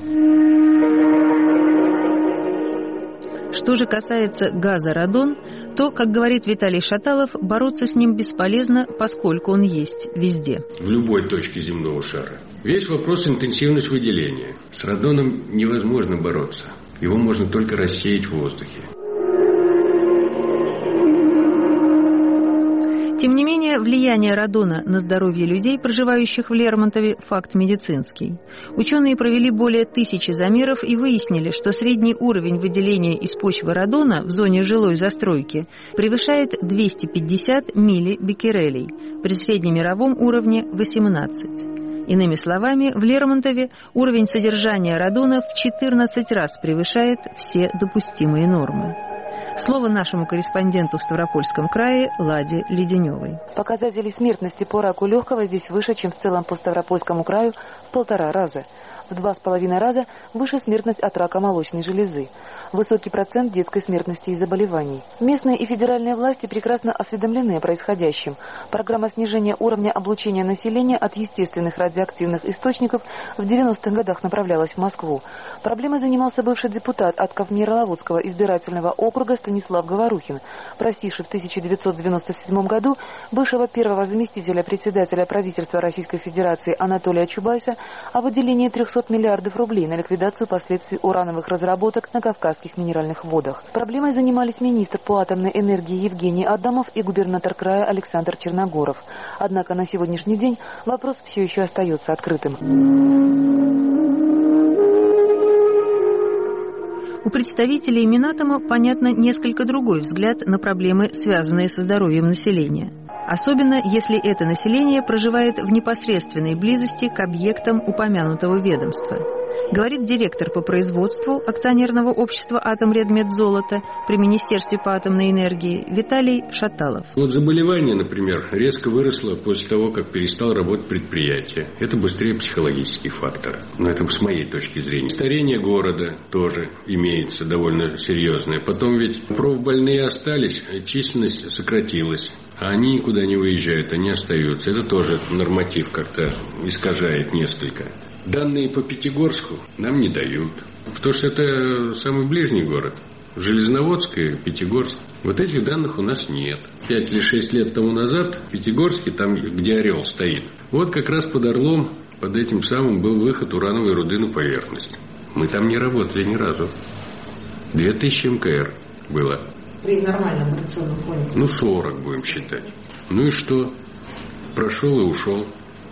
S17: Что же касается газа радон, то, как говорит Виталий Шаталов, бороться с ним бесполезно, поскольку он есть везде.
S19: В любой точке земного шара. Весь вопрос интенсивность выделения. С радоном невозможно бороться. Его можно только рассеять в воздухе.
S17: Тем не менее, влияние радона на здоровье людей, проживающих в Лермонтове, факт медицинский. Ученые провели более 1000 замеров и выяснили, что средний уровень выделения из почвы радона в зоне жилой застройки превышает 250 миллибеккерелей, при среднемировом уровне 18. Иными словами, в Лермонтове уровень содержания радона в 14 раз превышает все допустимые нормы. Слово нашему корреспонденту в Ставропольском крае Ладе Леденевой.
S18: Показатели смертности по раку легкого здесь выше, чем в целом по Ставропольскому краю, в 1,5 раза. В 2,5 раза выше смертность от рака молочной железы. Высокий процент детской смертности и заболеваний. Местные и федеральные власти прекрасно осведомлены о происходящем. Программа снижения уровня облучения населения от естественных радиоактивных источников в 90-х годах направлялась в Москву. Проблемой занимался бывший депутат от Ковмироводского избирательного округа Станислав Говорухин, просивший в 1997 году бывшего первого заместителя председателя правительства Российской Федерации Анатолия Чубайса о выделении 300 миллиардов рублей на ликвидацию последствий урановых разработок на Кавказских минеральных водах. Проблемой занимались министр по атомной энергии Евгений Адамов и губернатор края Александр Черногоров. Однако на сегодняшний день вопрос все еще остается открытым.
S17: У представителей Минатома, понятно, несколько другой взгляд на проблемы, связанные со здоровьем населения. Особенно, если это население проживает в непосредственной близости к объектам упомянутого ведомства. Говорит директор по производству акционерного общества «Атомредмедзолото» при Министерстве по атомной энергии Виталий Шаталов.
S19: Вот заболевание, например, резко выросло после того, как перестало работать предприятие. Это быстрее психологический фактор. Но это с моей точки зрения. Старение города тоже имеется довольно серьезное. Потом ведь профбольные остались, численность сократилась. А они никуда не выезжают, они остаются. Это тоже норматив как-то искажает несколько. Данные по Пятигорску нам не дают, потому что это самый ближний город. Железноводск и Пятигорск. Вот этих данных у нас нет. 5 или 6 лет тому назад в Пятигорске, там, где Орел стоит, вот как раз под Орлом, под этим самым был выход урановой руды на поверхность. Мы там не работали ни разу. 2000 мкр было.
S4: При нормальном операционном фоне?
S19: 40 будем считать. Ну и что? Прошел и ушел.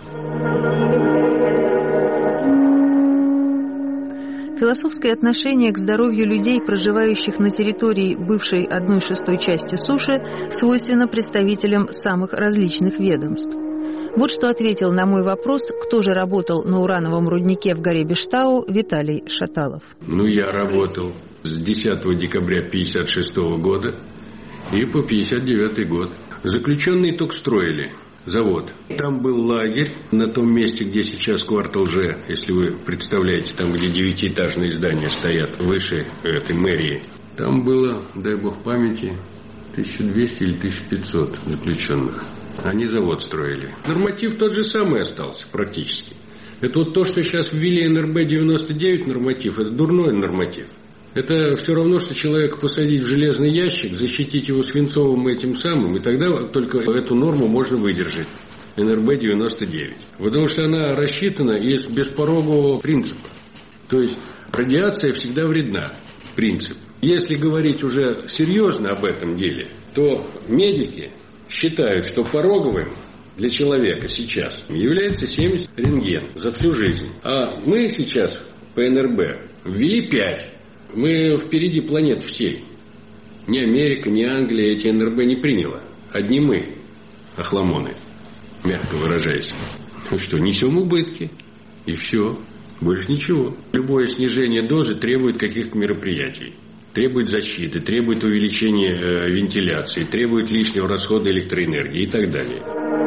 S17: Философское отношение к здоровью людей, проживающих на территории бывшей 1/6 части суши, свойственно представителям самых различных ведомств. Вот что ответил на мой вопрос, кто же работал на урановом руднике в горе Бештау, Виталий Шаталов.
S19: Я работал с 10 декабря 1956 года и по 1959 год. Заключенные только строили завод. Там был лагерь на том месте, где сейчас квартал Ж, если вы представляете, там, где 9-этажные здания стоят выше этой мэрии. Там было, дай бог памяти, 1200 или 1500 заключенных. Они завод строили. Норматив тот же самый остался практически. Это вот то, что сейчас ввели НРБ-99 норматив, это дурной норматив. Это все равно, что человека посадить в железный ящик, защитить его свинцовым этим самым, и тогда только эту норму можно выдержать. НРБ-99. Потому что она рассчитана из беспорогового принципа. То есть радиация всегда вредна. Принцип. Если говорить уже серьезно об этом деле, то медики считают, что пороговым для человека сейчас является 70 рентген за всю жизнь. А мы сейчас по НРБ ввели 5. Мы впереди планет всей. Ни Америка, ни Англия эти НРБ не приняла. Одни мы, охламоны, мягко выражаясь. Ну что, несем убытки. И все. Больше ничего. Любое снижение дозы требует каких-то мероприятий. Требует защиты, требует увеличения вентиляции, требует лишнего расхода электроэнергии и так далее.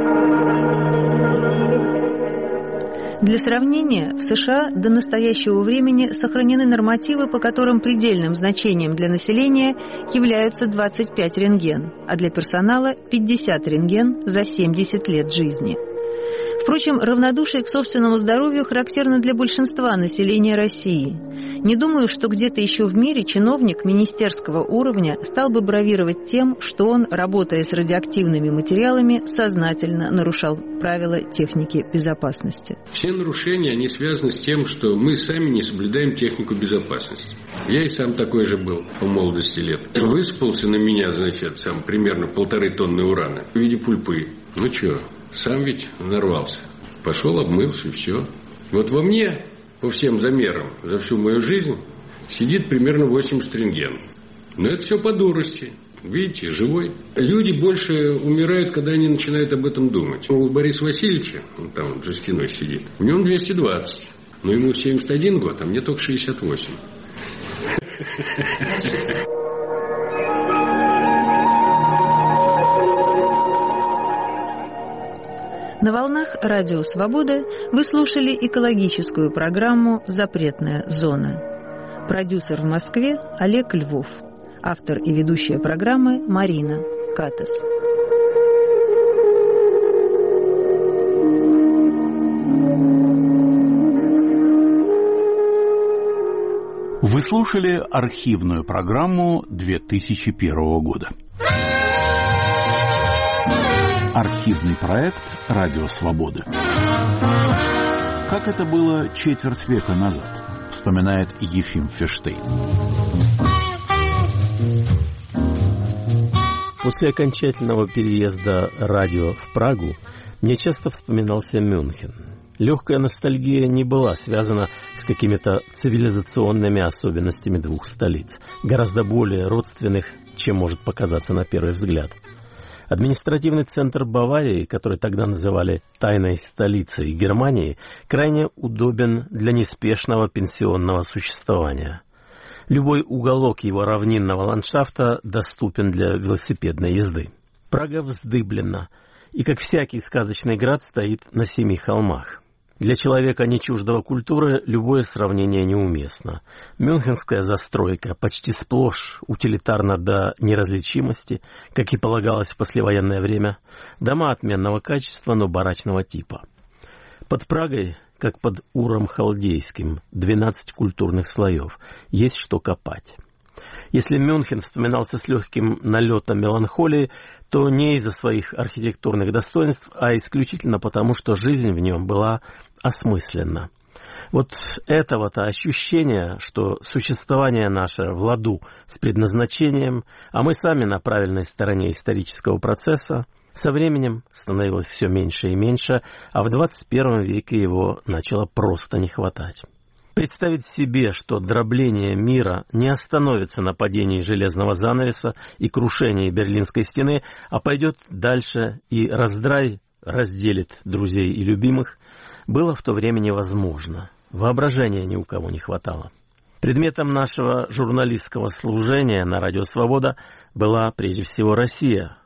S17: Для сравнения, в США до настоящего времени сохранены нормативы, по которым предельным значением для населения являются 25 рентген, а для персонала 50 рентген за 70 лет жизни. В Впрочем, равнодушие к собственному здоровью характерно для большинства населения России. Не думаю, что где-то еще в мире чиновник министерского уровня стал бы бравировать тем, что он, работая с радиоактивными материалами, сознательно нарушал правила техники безопасности.
S19: Все нарушения, они связаны с тем, что мы сами не соблюдаем технику безопасности. Я и сам такой же был по молодости лет. Выспался на меня, значит, сам примерно 1,5 тонны урана в виде пульпы. Ну что, сам ведь нарвался. Пошел, обмылся и все. Вот во мне, по всем замерам, за всю мою жизнь, сидит примерно 80 рентген. Но это все по дурости. Видите, живой. Люди больше умирают, когда они начинают об этом думать. У Бориса Васильевича, он там за стеной сидит, у него 220. Но ему 71 год, а мне только 68.
S17: На волнах Радио Свобода вы слушали экологическую программу «Запретная зона». Продюсер в Москве Олег Львов. Автор и ведущая программы Марина Катас.
S1: Вы слушали архивную программу 2001 года. Архивный проект «Радио Свобода». Как это было четверть века назад, вспоминает Ефим Ферштейн.
S20: После окончательного переезда радио в Прагу мне часто вспоминался Мюнхен. Легкая ностальгия не была связана с какими-то цивилизационными особенностями двух столиц, гораздо более родственных, чем может показаться на первый взгляд. Административный центр Баварии, который тогда называли «тайной столицей Германии», крайне удобен для неспешного пенсионного существования. Любой уголок его равнинного ландшафта доступен для велосипедной езды. Прага вздыблена и, как всякий сказочный град, стоит на 7 холмах. Для человека, не чуждого культуры, любое сравнение неуместно. Мюнхенская застройка почти сплошь утилитарна до неразличимости, как и полагалось в послевоенное время. Дома отменного качества, но барачного типа. Под Прагой, как под Уром Халдейским, 12 культурных слоев. Есть что копать. Если Мюнхен вспоминался с легким налетом меланхолии, то не из-за своих архитектурных достоинств, а исключительно потому, что жизнь в нем была осмысленна. Вот этого-то ощущения, что существование наше в ладу с предназначением, а мы сами на правильной стороне исторического процесса, со временем становилось все меньше и меньше, а в 21 веке его начало просто не хватать. Представить себе, что дробление мира не остановится на падении железного занавеса и крушении Берлинской стены, а пойдет дальше и раздрай разделит друзей и любимых, было в то время невозможно. Воображения ни у кого не хватало. Предметом нашего журналистского служения на Радио Свобода была прежде всего Россия.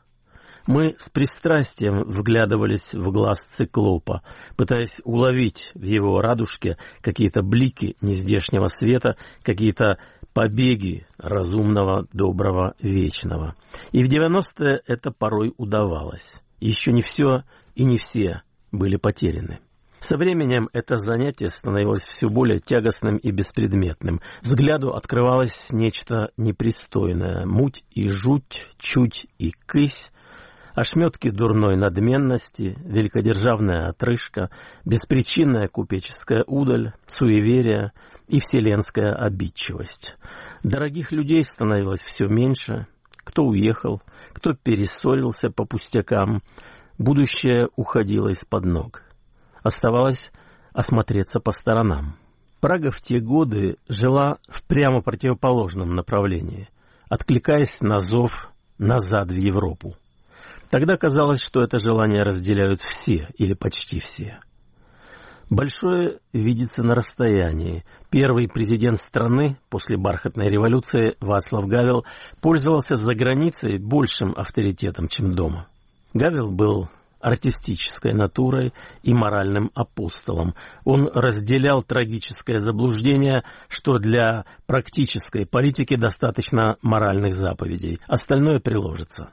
S20: Мы с пристрастием вглядывались в глаз циклопа, пытаясь уловить в его радужке какие-то блики нездешнего света, какие-то побеги разумного, доброго, вечного. И в 90-е это порой удавалось. Еще не все и не все были потеряны. Со временем это занятие становилось все более тягостным и беспредметным. Взгляду открывалось нечто непристойное. Муть и жуть, чуть и кысь, ошметки дурной надменности, великодержавная отрыжка, беспричинная купеческая удаль, суеверие и вселенская обидчивость. Дорогих людей становилось все меньше. Кто уехал, кто перессорился по пустякам. Будущее уходило из-под ног. Оставалось осмотреться по сторонам. Прага в те годы жила в прямо противоположном направлении, откликаясь на зов назад в Европу. Тогда казалось, что это желание разделяют все или почти все. Большое видится на расстоянии. Первый президент страны после бархатной революции Вацлав Гавел пользовался за границей большим авторитетом, чем дома. Гавел был артистической натурой и моральным апостолом. Он разделял трагическое заблуждение, что для практической политики достаточно моральных заповедей, остальное приложится.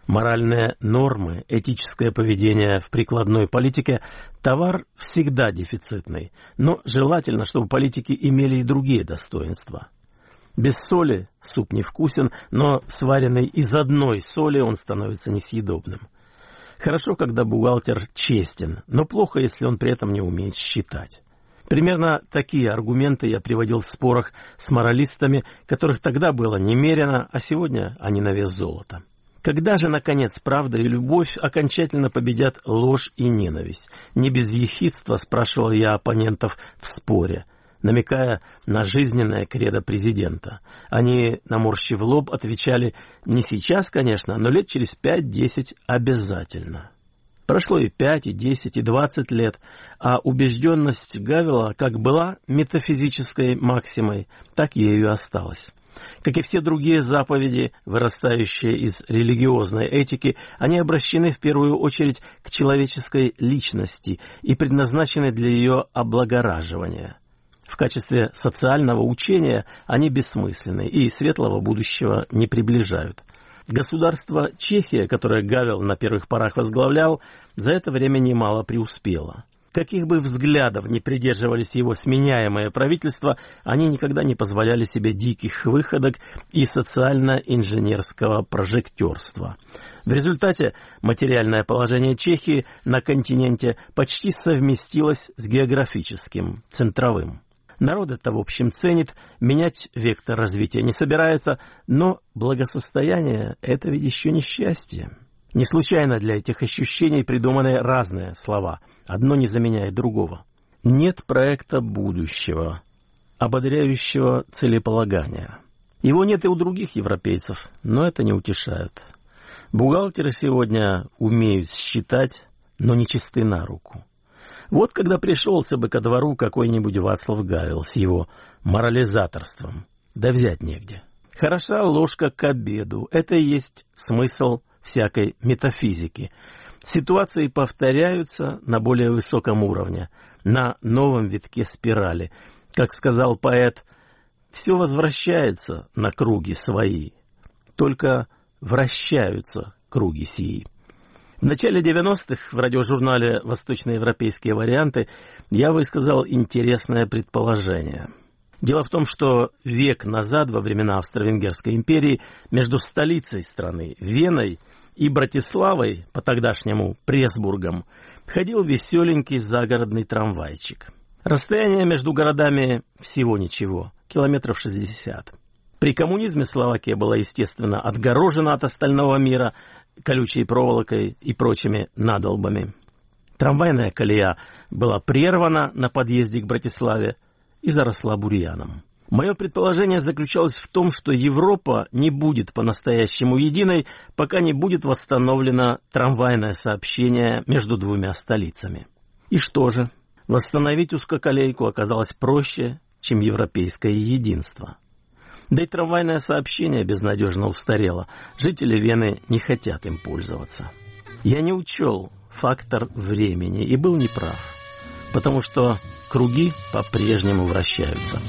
S20: Моральные нормы, этическое поведение в прикладной политике – товар всегда дефицитный, но желательно, чтобы политики имели и другие достоинства. Без соли суп невкусен, но сваренный из одной соли он становится несъедобным. Хорошо, когда бухгалтер честен, но плохо, если он при этом не умеет считать. Примерно такие аргументы я приводил в спорах с моралистами, которых тогда было немерено, а сегодня они на вес золота. Когда же, наконец, правда и любовь окончательно победят ложь и ненависть? Не без ехидства спрашивал я оппонентов в споре, намекая на жизненное кредо президента. Они, наморщив лоб, отвечали: не сейчас, конечно, но лет через 5-10 обязательно. Прошло и 5, и 10, и 20 лет, а убежденность Гавела как была метафизической максимой, так ею и осталась. Как и все другие заповеди, вырастающие из религиозной этики, они обращены в первую очередь к человеческой личности и предназначены для ее облагораживания. В качестве социального учения они бессмысленны и светлого будущего не приближают. Государство Чехия, которое Гавел на первых порах возглавлял, за это время немало преуспело. Каких бы взглядов ни придерживались его сменяемые правительства, они никогда не позволяли себе диких выходок и социально-инженерского прожектерства. В результате материальное положение Чехии на континенте почти совместилось с географическим, центровым. Народ это, в общем, ценит, менять вектор развития не собирается, но благосостояние – это ведь еще не счастье. Не случайно для этих ощущений придуманы разные слова. Одно не заменяет другого. Нет проекта будущего, ободряющего целеполагания. Его нет и у других европейцев, но это не утешает. Бухгалтеры сегодня умеют считать, но не чисты на руку. Вот когда пришелся бы ко двору какой-нибудь Вацлав Гавел с его морализаторством, да взять негде. Хороша ложка к обеду, это и есть смысл всякой метафизики. Ситуации повторяются на более высоком уровне, на новом витке спирали. Как сказал поэт, все возвращается на круги свои, только вращаются круги сии. В начале 90-х в радиожурнале «Восточноевропейские варианты» я высказал интересное предположение. Дело в том, что век назад, во времена Австро-Венгерской империи, между столицей страны, Веной, и Братиславой, по-тогдашнему Пресбургом, ходил веселенький загородный трамвайчик. Расстояние между городами всего ничего, километров 60. При коммунизме Словакия была, естественно, отгорожена от остального мира колючей проволокой и прочими надолбами. Трамвайная колея была прервана на подъезде к Братиславе и заросла бурьяном. Мое предположение заключалось в том, что Европа не будет по-настоящему единой, пока не будет восстановлено трамвайное сообщение между двумя столицами. И что же? Восстановить узкоколейку оказалось проще, чем европейское единство. Да и трамвайное сообщение безнадежно устарело. Жители Вены не хотят им пользоваться. Я не учел фактор времени и был неправ, потому что круги по-прежнему вращаются.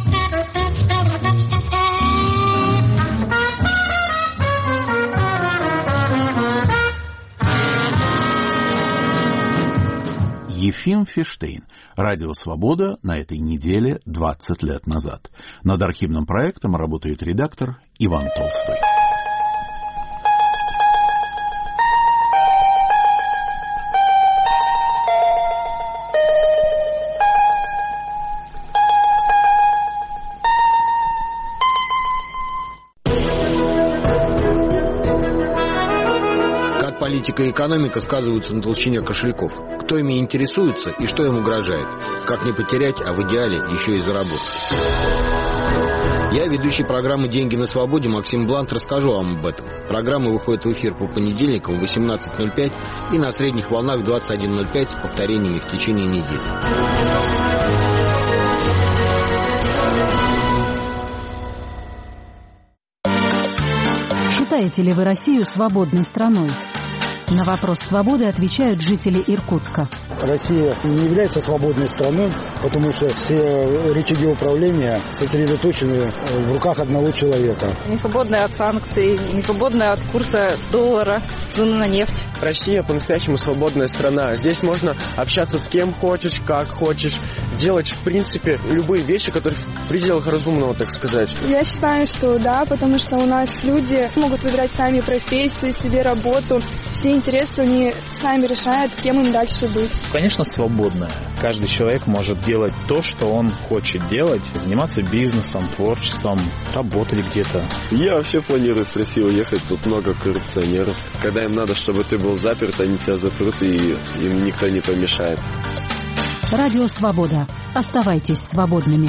S1: Ефим Фиштейн. Радио «Свобода» на этой неделе 20 лет назад. Над архивным проектом работает редактор Иван Толстой.
S21: Политика и экономика сказываются на толщине кошельков. Кто ими интересуется и что им угрожает? Как не потерять, а в идеале еще и заработать? Я, ведущий программы «Деньги на свободе» Максим Блант, расскажу вам об этом. Программа выходит в эфир по понедельникам в 18:05 и на средних волнах в 21:05 с повторениями в течение недели.
S22: Считаете ли вы Россию свободной страной?
S3: На вопрос свободы отвечают жители Иркутска.
S22: Россия не является свободной страной, потому что все рычаги управления сосредоточены в руках одного человека.
S23: Не свободная от санкций, не свободная от курса доллара, цены на нефть.
S24: Россия по-настоящему свободная страна. Здесь можно общаться с кем хочешь, как хочешь, делать, в принципе, любые вещи, которые в пределах разумного, так сказать.
S25: Я считаю, что да, потому что у нас люди могут выбирать сами профессию, себе работу. Все интересы они сами решают, кем им дальше быть.
S26: Конечно, свободная. Каждый человек может делать то, что он хочет делать, заниматься бизнесом, творчеством, работать где-то.
S27: Я вообще планирую с России уехать, тут много коррупционеров. Когда им надо, чтобы ты был заперт, они тебя запрут, и им никто не помешает.
S3: Радио «Свобода». Оставайтесь свободными.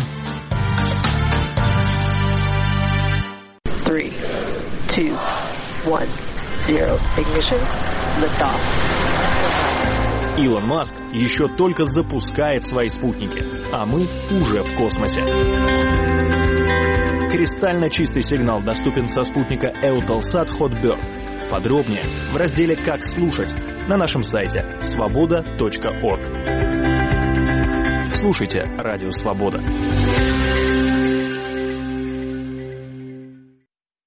S28: 3, 2, 1, 0. Ignition. Lift off.
S29: Илон Маск еще только запускает свои спутники, а мы уже в космосе. Кристально чистый сигнал доступен со спутника Eutelsat Hotbird. Подробнее в разделе «Как слушать» на нашем сайте svoboda.org. Слушайте «Радио Свобода».